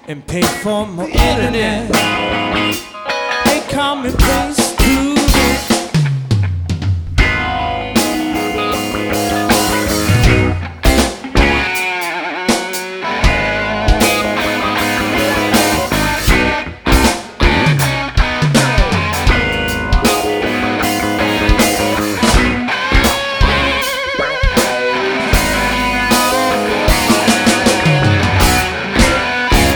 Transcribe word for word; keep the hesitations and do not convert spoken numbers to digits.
and pay for my internet. Hey, call me please.